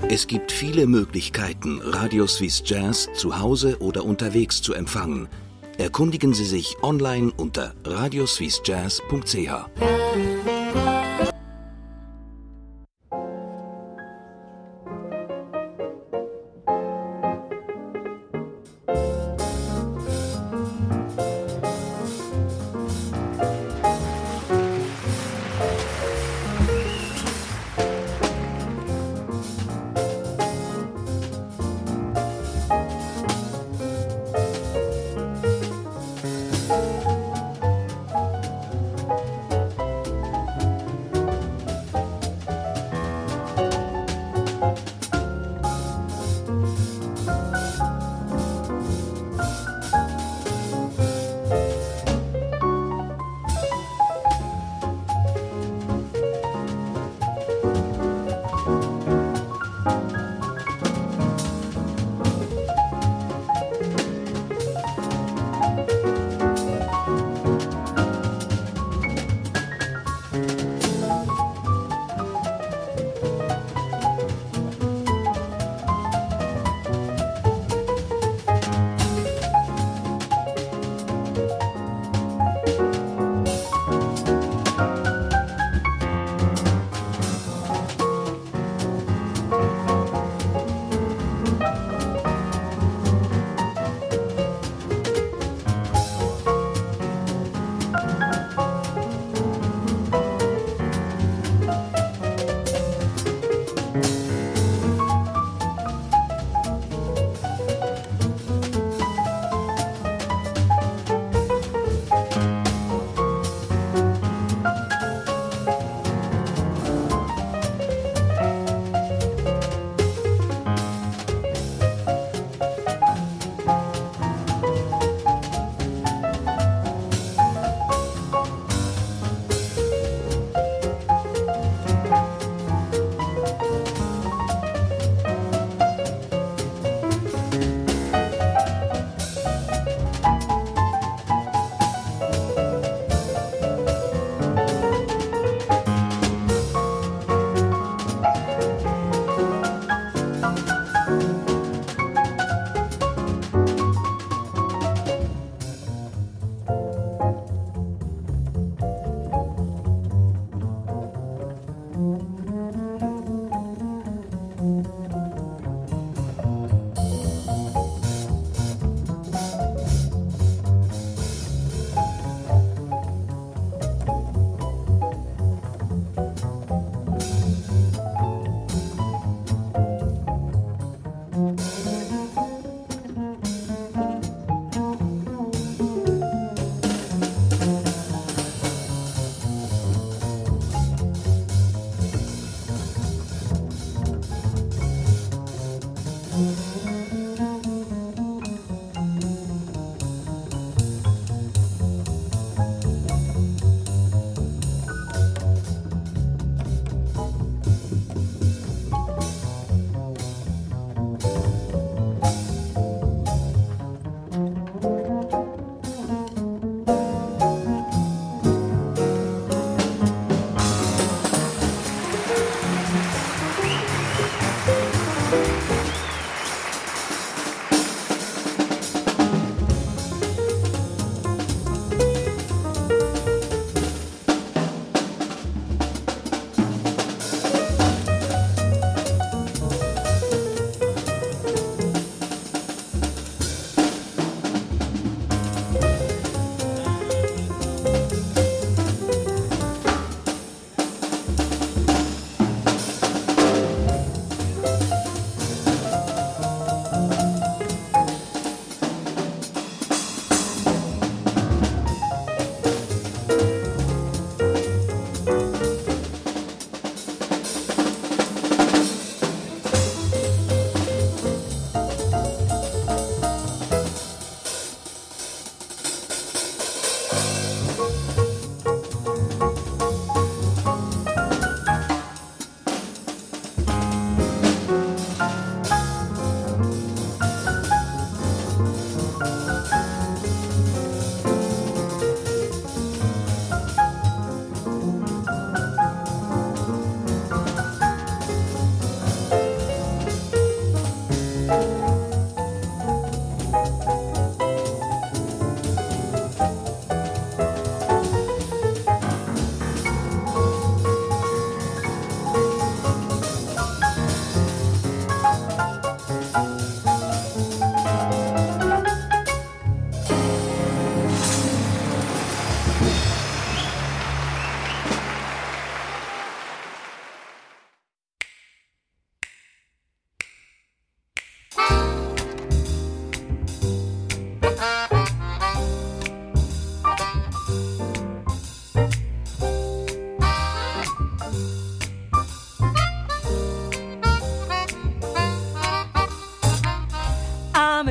Es gibt viele Möglichkeiten, Radio Suisse Jazz zu Hause oder unterwegs zu empfangen. Erkundigen Sie sich online unter radioswissejazz.ch.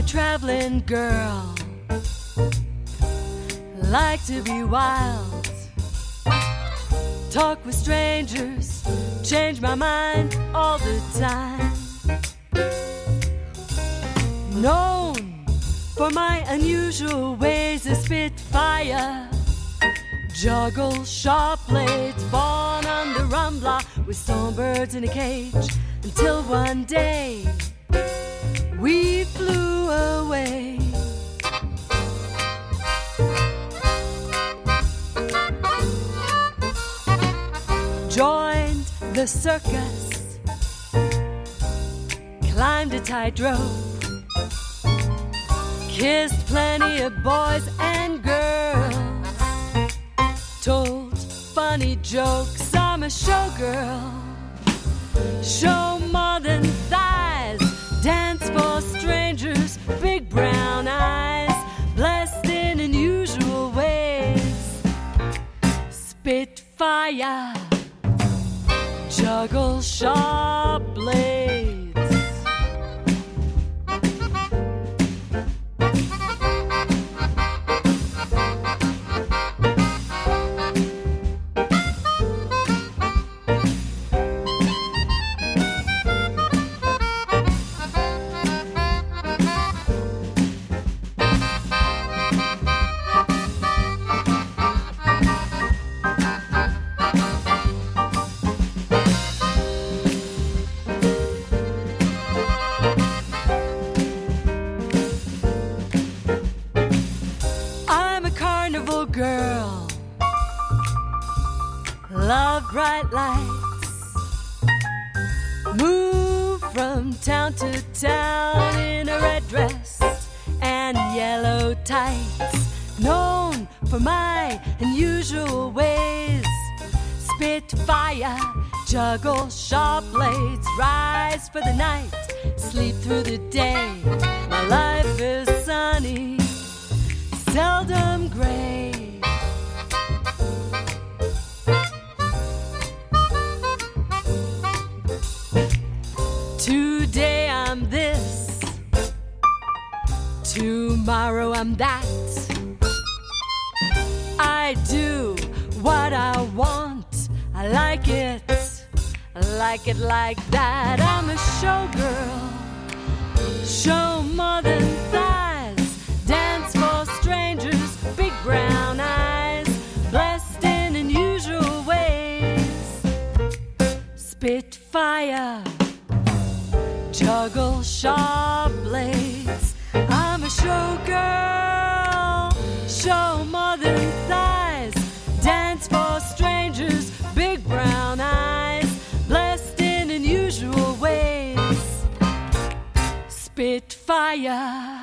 traveling girl, like to be wild, talk with strangers, change my mind all the time. Known for my unusual ways, a spitfire, juggle sharp blades, born under rumbler with songbirds in a cage, until one day we flew away. Joined the circus, climbed a tightrope, kissed plenty of boys and girls, told funny jokes. I'm a showgirl, show more than thighs, dance for strangers, big brown eyes, blessed in unusual ways. Spitfire, juggle sharp blades. Girl, love bright lights, move from town to town in a red dress and yellow tights, known for my unusual ways. Spitfire, juggle sharp blades, rise for the night, sleep through the day. My life is sunny, seldom gray. Today I'm this, tomorrow I'm that. I do what I want, I like it like that. I'm a showgirl, show more than thighs, dance for strangers, big brown eyes, blessed in unusual ways. Spitfire, juggle sharp blades. I'm a showgirl, show more than thighs, dance for strangers, big brown eyes, blessed in unusual ways. Spitfire.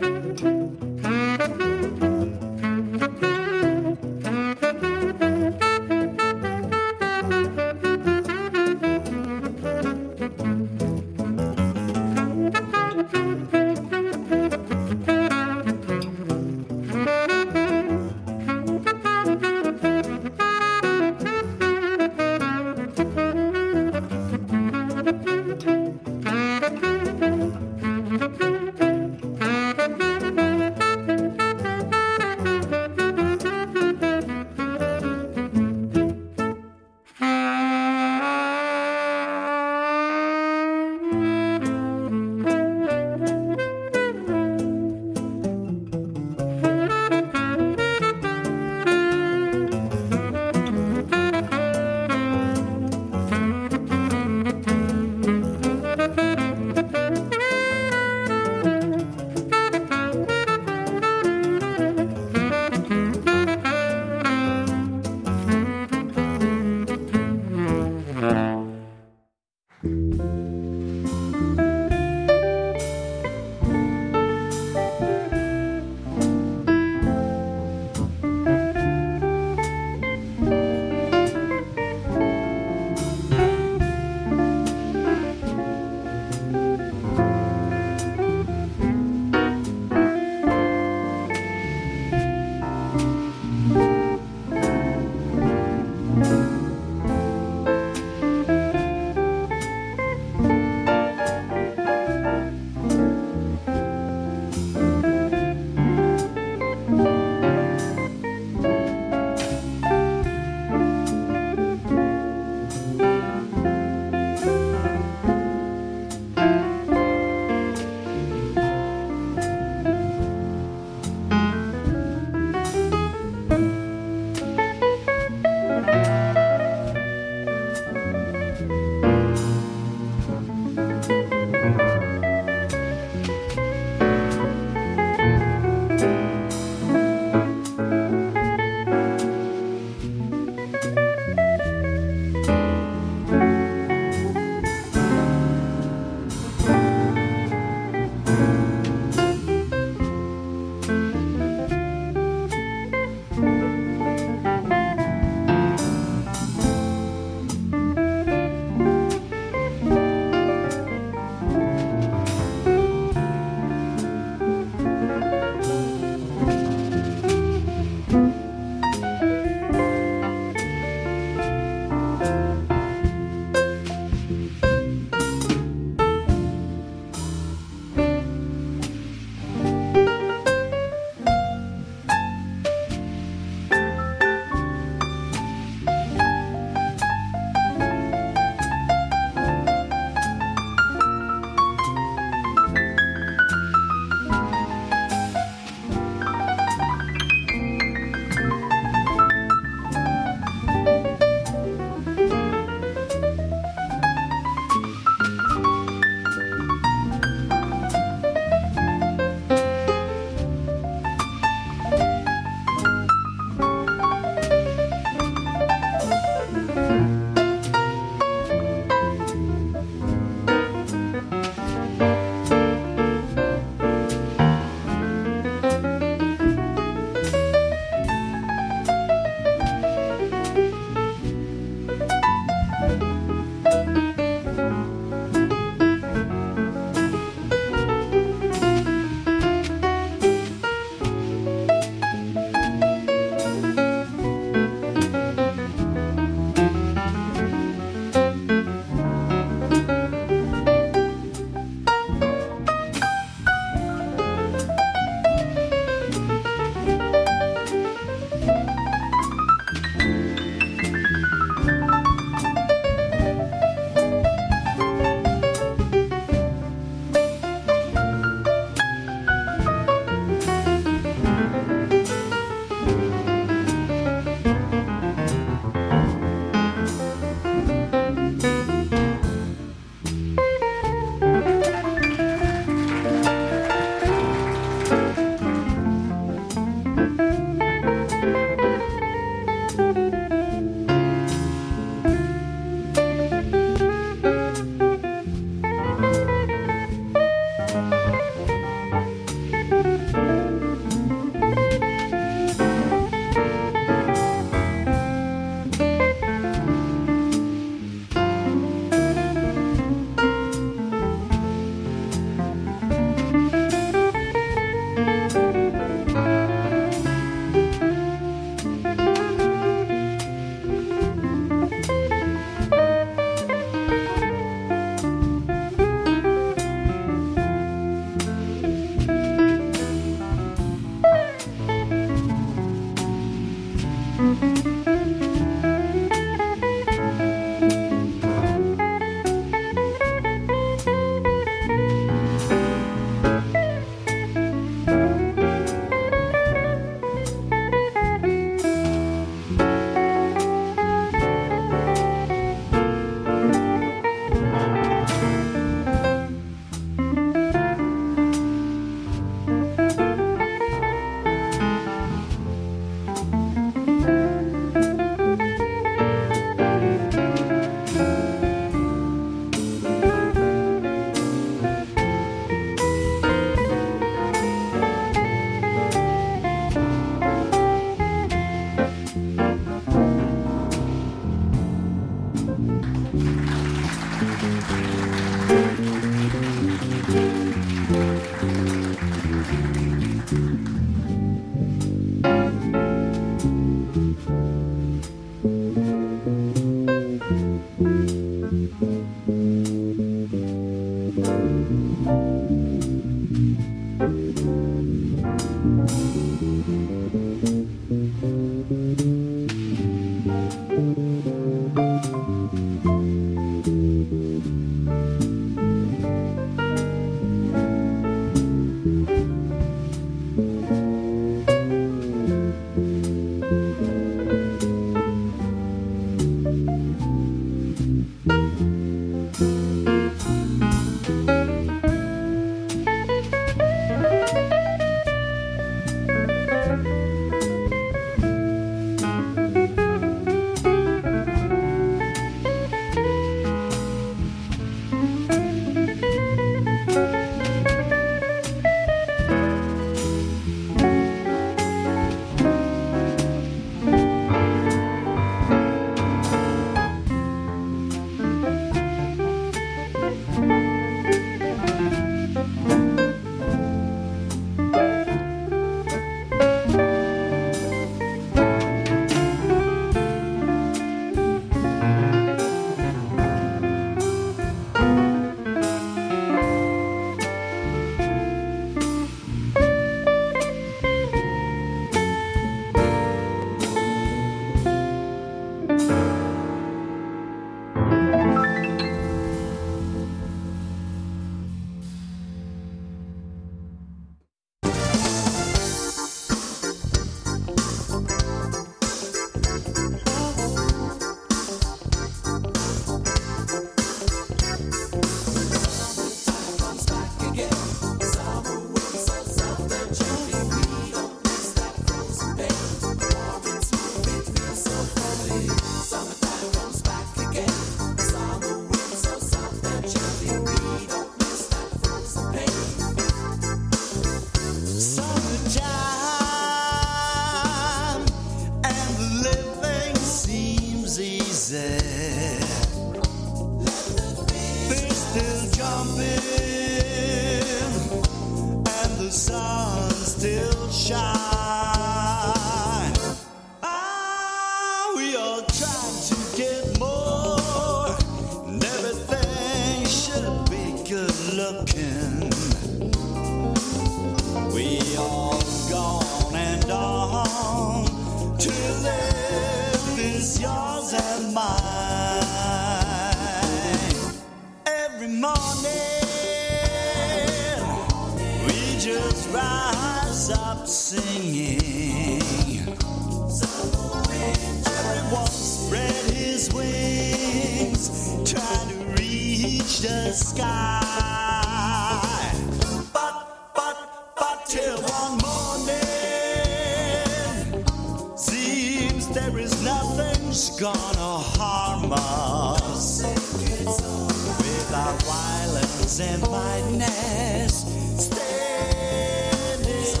Violence and madness, standing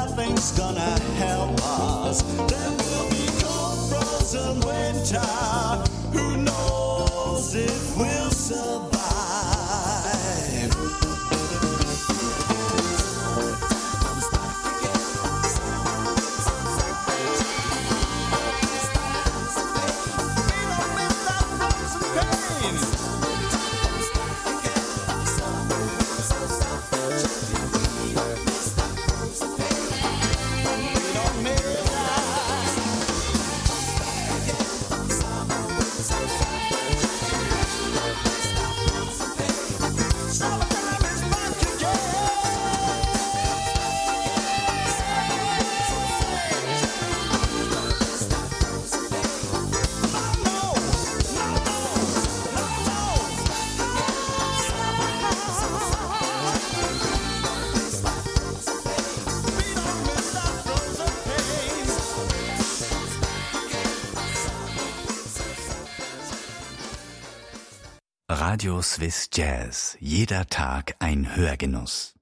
nothing's gonna help us. There will be cold, frozen winter. Who knows if we'll survive? Radio Swiss Jazz. Jeder Tag ein Hörgenuss.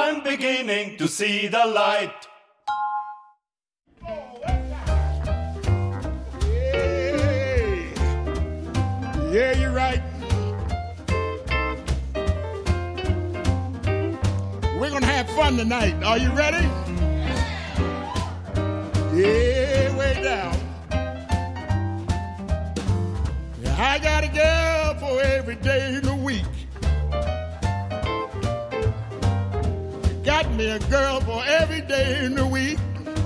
I'm beginning to see the light. Hey. Yeah, you're right. We're gonna have fun tonight. Are you ready? Yeah, way down. I got a girl for every day in the week. Got me a girl for every day in the week.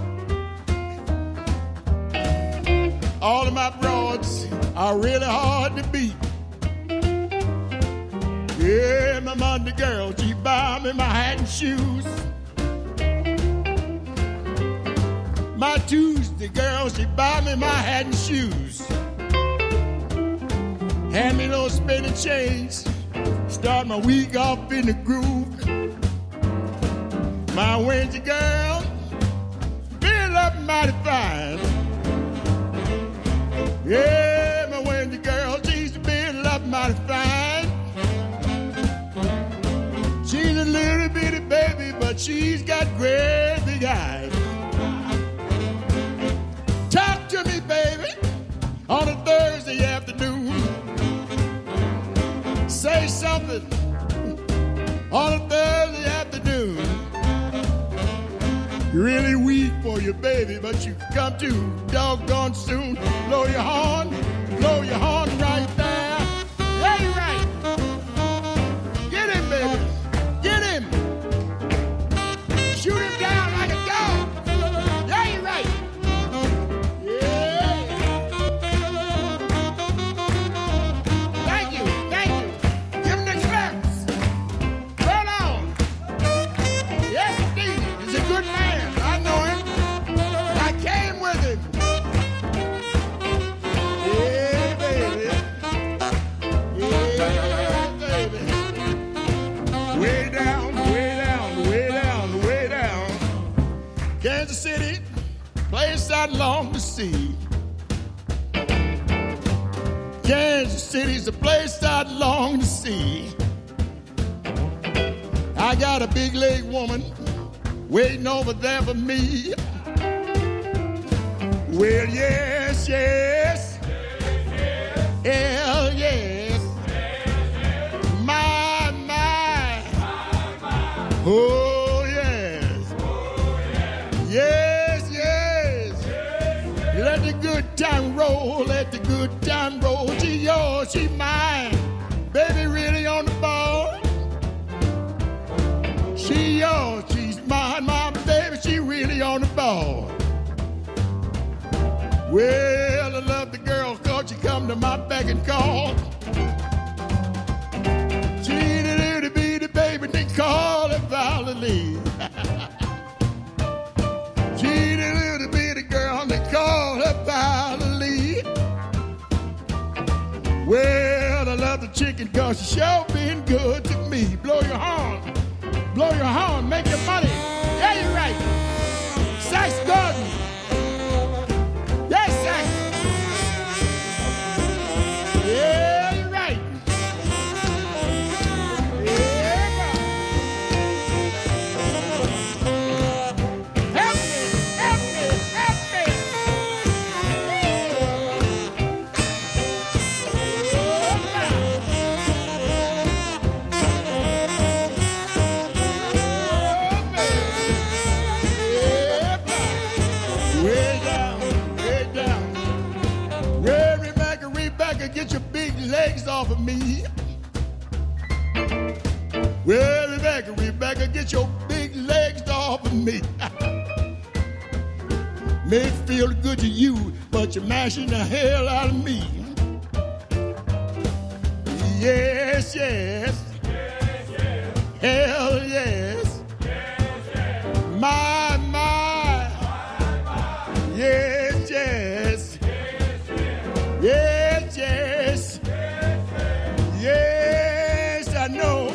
All of my broads are really hard to beat. Yeah, my Monday girl, she buy me my hat and shoes. My Tuesday girl, she buy me my hat and shoes. Hand me those spinning change. Start my week off in the groove. My Wednesday girl, feel up mighty fine. Yeah, my Wednesday girl, she's feel up mighty fine. She's a little bitty baby, but she's got great big eyes. Talk to me, baby, on a Thursday afternoon. Say something on a Thursday afternoon. You're really weak for your baby, but you come to doggone soon. Blow your horn right there. Yeah, you're right. Get him, baby. Get him. Shoot him down like a dog. Yeah, you're right. Yeah. Thank you. Give him the claps. Roll on. Yes, indeed. He's a good man. I know him. I came with him. Yeah, baby. Yeah, baby. Way down, way down, way down, way down. Kansas City, place I long to see. Kansas City's a place I long to see. I got a big leg woman waiting over there for me. Well, yes, yes. Hell, yes. My, my. Oh, yes. Yes, yes. Let the good time roll, let the good time roll. She yours, she mine. Baby, really on the ball. She yours, she's mine, my baby, she really on the ball. Well, I love the girl, cause she come to my beck and call. She the little bitty baby, they call her Valerie. She the little bitty girl, they call her Valerie. Well, I love the chicken, cause she sure been good to me. Blow your horn, make your money. Yeah, you're right. Sax Gordon. Yes, Sax. Yeah, you're right. Yeah, help me. Get your big legs off of me. Well, Rebecca, get your big legs off of me. May feel good to you, but you're mashing the hell out of me. Yes, yes. Yes, yes. Hell yes. Yes, yes. My, my. Yes, yes. Yes, yes. Yes, I know.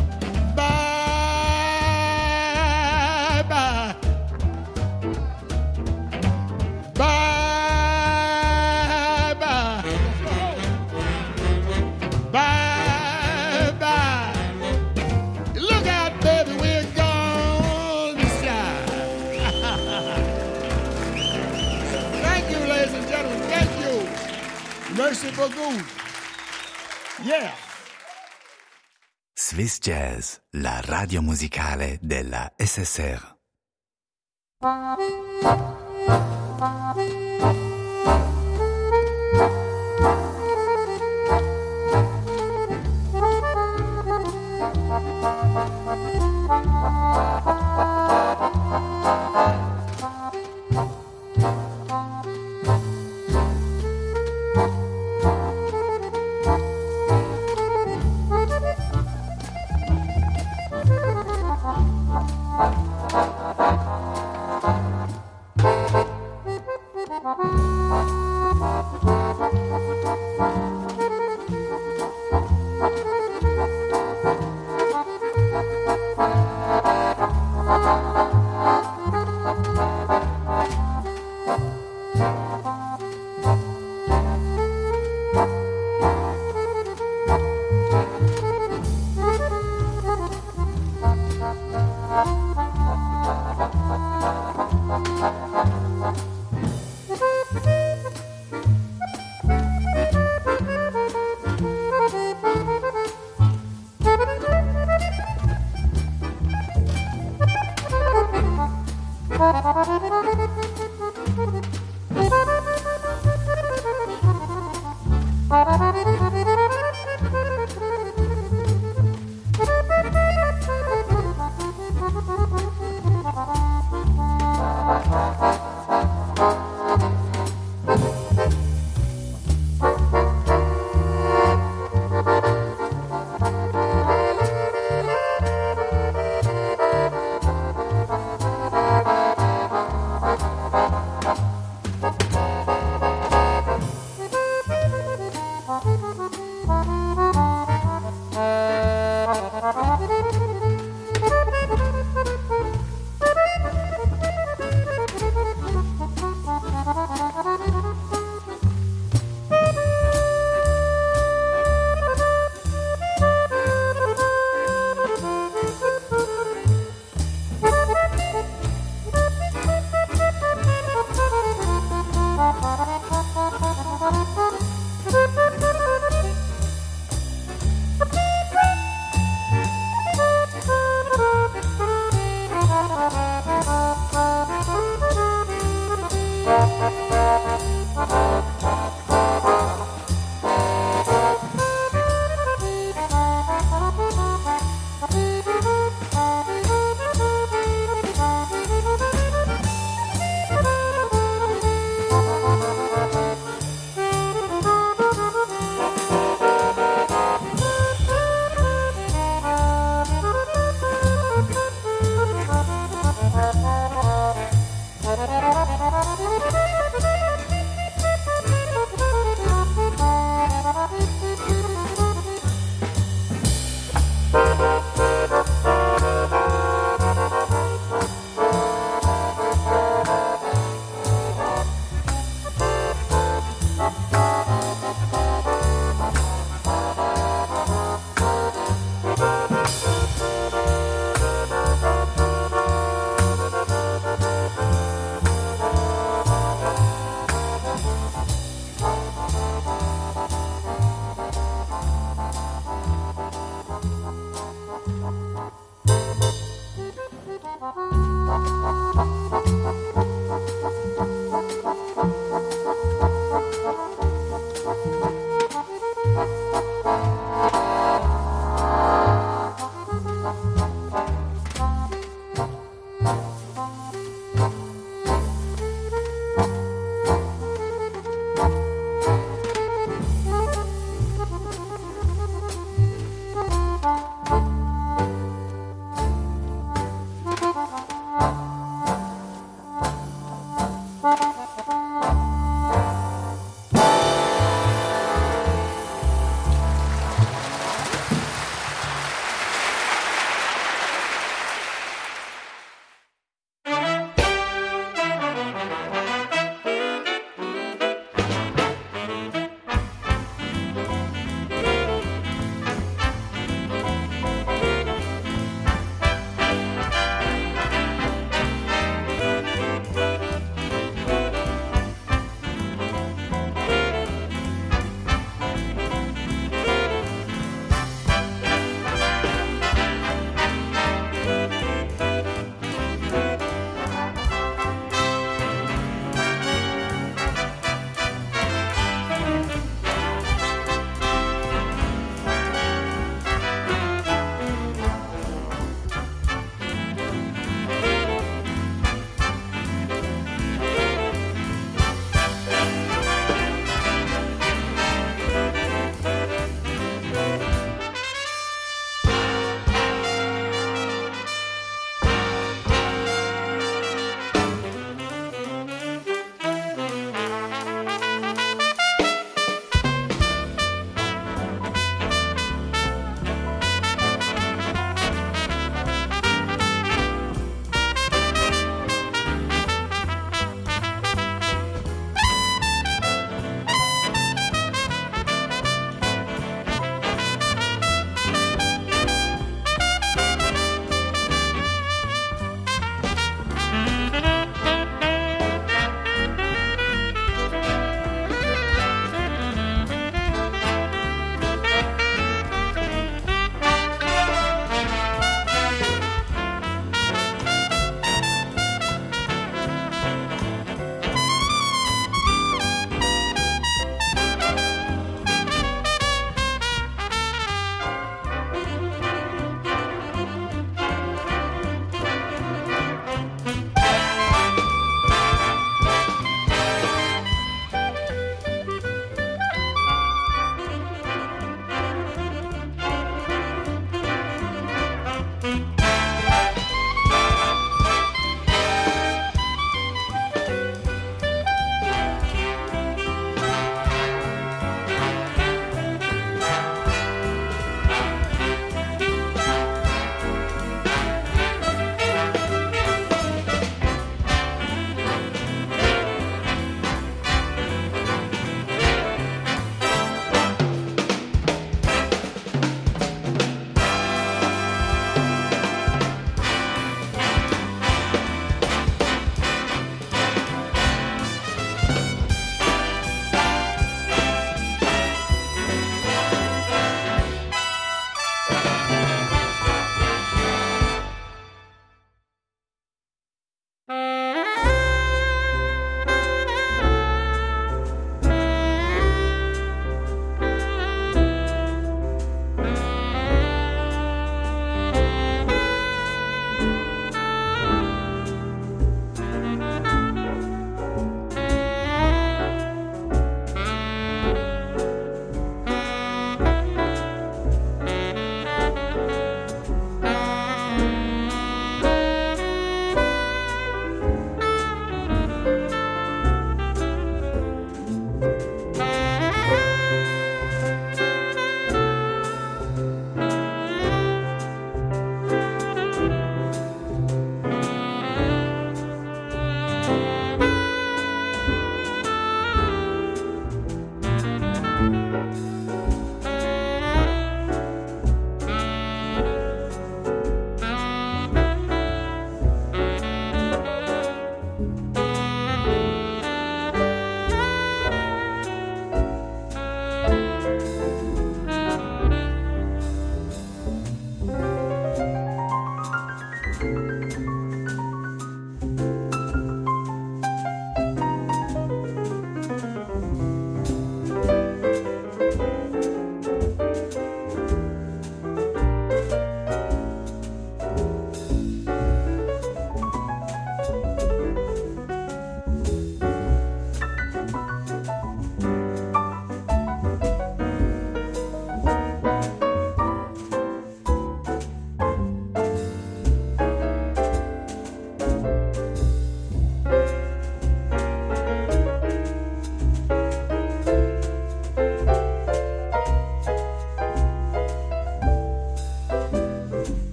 Bye, bye. Bye, bye. Bye, bye. Look out, baby, we're for good. Yeah. Swiss Jazz, la radio musicale della SSR.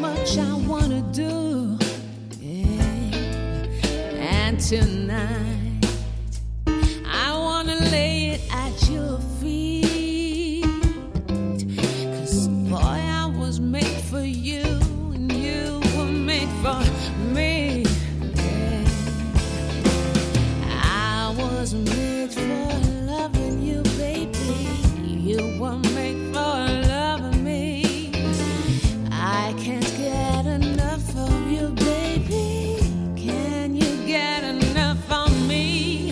much I wanna do. Yeah. And tonight I wanna lay it at your feet. 'Cause boy, I was made for you and you were made for me. Yeah. I was made for loving you, baby. You were made for loving me. I can't get enough of you, baby. Can you get enough of me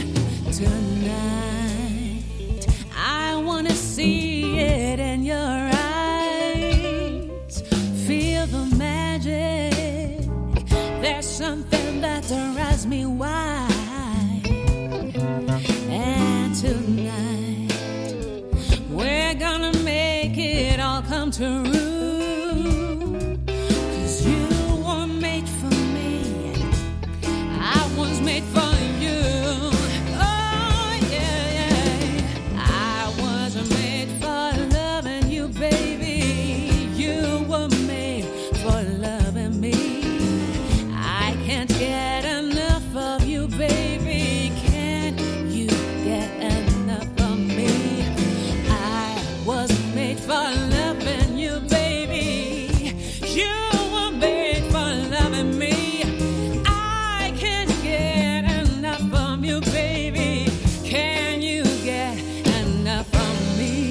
tonight? I wanna see it in your eyes. Feel the magic. There's something that drives me wild. And tonight we're gonna make it all come true. 'Cause you were made for me. I was made for you. Oh, yeah, yeah. I was made for loving you, baby. You were made for loving me. I can't get enough of you, baby. Can you get enough of me? I was made for loving you, baby. You were made for loving me. I can't get enough of you, baby. Can you get enough of me?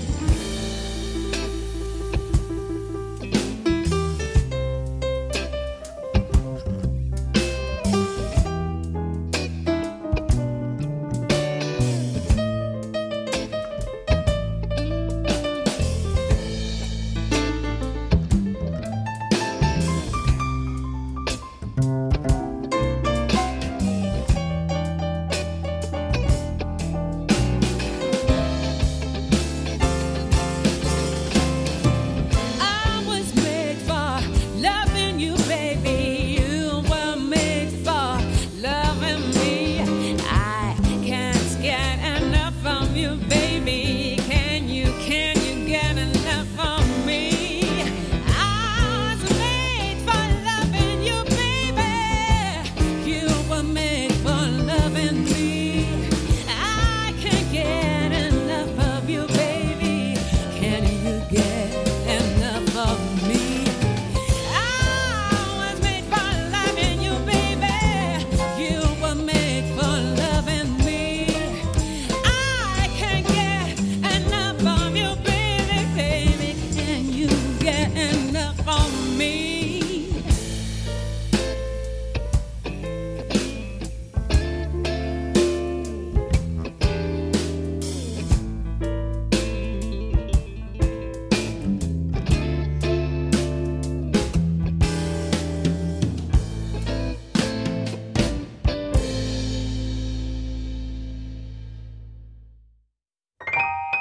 I was made for loving you, baby. You were made for loving me. I can't get enough of you, baby. Can you get enough of me? I was made for loving you, baby. You were made for loving me. I can't get enough of you, baby. Can you get enough of me? I was made for loving you, baby. You were made for loving me. I can't get enough of you, baby, baby. Can you get enough of me?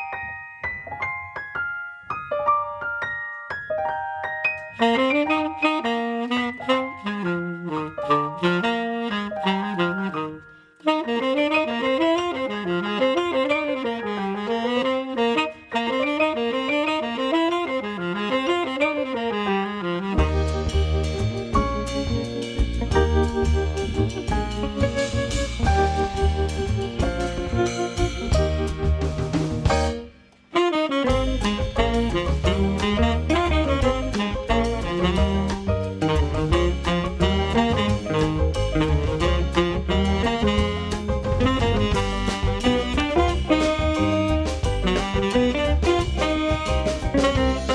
Thank you.